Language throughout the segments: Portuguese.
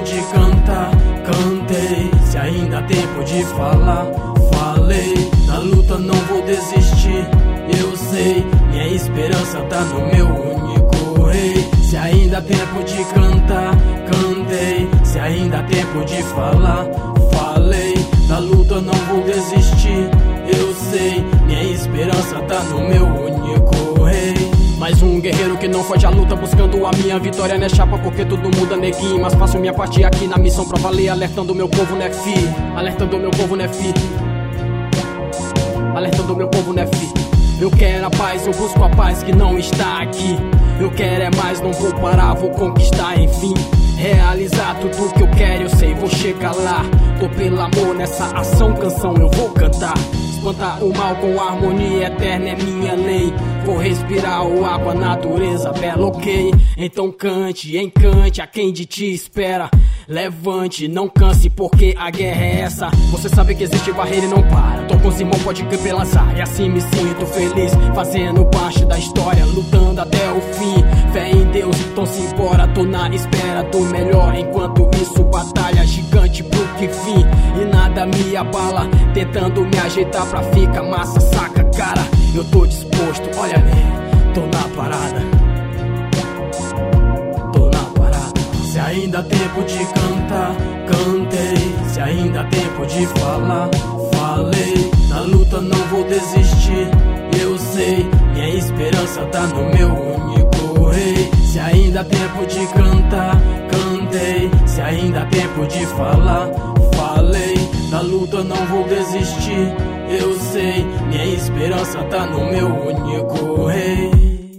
tempo de cantar, cantei. Se ainda há tempo de falar, falei. Na luta não vou desistir, eu sei. Minha esperança tá no meu único rei. Se ainda há tempo de cantar, cantei. Se ainda há tempo de falar, falei. Na luta não vou desistir, eu sei. Minha esperança tá no meu único rei. Mais um guerreiro que não foge à luta, buscando a minha vitória, né chapa, porque tudo muda, neguinho. Mas faço minha parte aqui na missão pra valer, alertando meu povo, né fi? Alertando meu povo, né fi? Alertando meu povo, né fi? Eu quero a paz, eu busco a paz que não está aqui. Eu quero é mais, não vou parar, vou conquistar, enfim. Realizar tudo que eu quero, eu sei, vou chegar lá. Tô pelo amor nessa ação, canção eu vou cantar. Espantar o mal com harmonia eterna é minha lei. Vou respirar o ar com a natureza bela, ok? Então cante, encante a quem de ti espera. Levante, não canse, porque a guerra é essa. Você sabe que existe barreira e não para. Tô com os irmãos, pode crer pela azar. E assim me sinto feliz, fazendo parte da história, lutando até o fim. Fé em Deus, então se embora. Tô na espera do melhor, enquanto isso batalha gigante pro que fim. E nada me abala, tentando me ajeitar pra ficar massa, saca, cara? Eu tô disposto, olha ali, tô na parada. Tô na parada. Se ainda há tempo de cantar, cantei. Se ainda há tempo de falar, falei. Na luta não vou desistir, eu sei. Minha esperança tá no meu único rei. Se ainda há tempo de cantar, cantei. Se ainda há tempo de falar, falei. Na luta não vou desistir, eu sei. Minha esperança tá no meu único rei.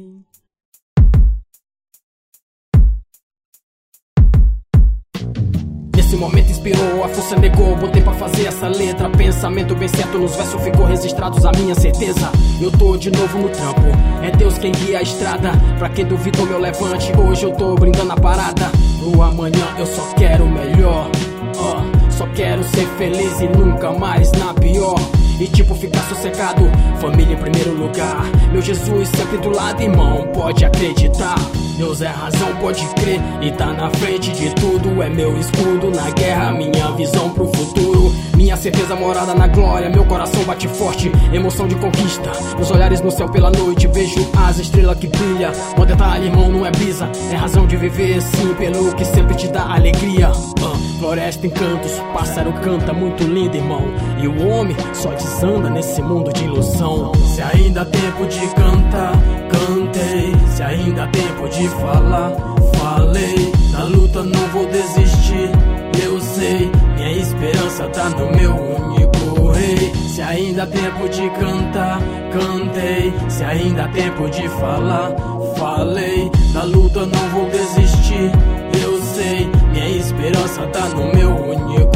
Esse momento inspirou, a força negou, botei pra fazer essa letra. Pensamento bem certo nos versos ficou registrados, a minha certeza. Eu tô de novo no trampo, é Deus quem guia a estrada. Pra quem duvidou meu levante, hoje eu tô brindando a parada. Pro amanhã eu só quero o melhor, só quero ser feliz e nunca mais na pior. E tipo ficar sossegado, família em primeiro lugar. Meu Jesus sempre do lado, irmão, pode acreditar. Deus é razão, pode crer, e tá na frente de tudo. É meu escudo na guerra, minha visão pro futuro. Minha certeza morada na glória, meu coração bate forte. Emoção de conquista, meus olhares no céu pela noite. Vejo as estrelas que brilha. Um detalhe, irmão, não é brisa. É razão de viver sim, pelo que sempre te dá alegria. Floresta em cantos, pássaro canta muito lindo, irmão. E o homem só desanda nesse mundo de ilusão. Se ainda há tempo de cantar, cantei. Se ainda há tempo de falar, falei. Na luta não vou desistir, eu sei. Minha esperança tá no meu único rei. Se ainda há tempo de cantar, cantei. Se ainda há tempo de falar, falei. Na luta não vou desistir, eu sei. Minha esperança tá no meu único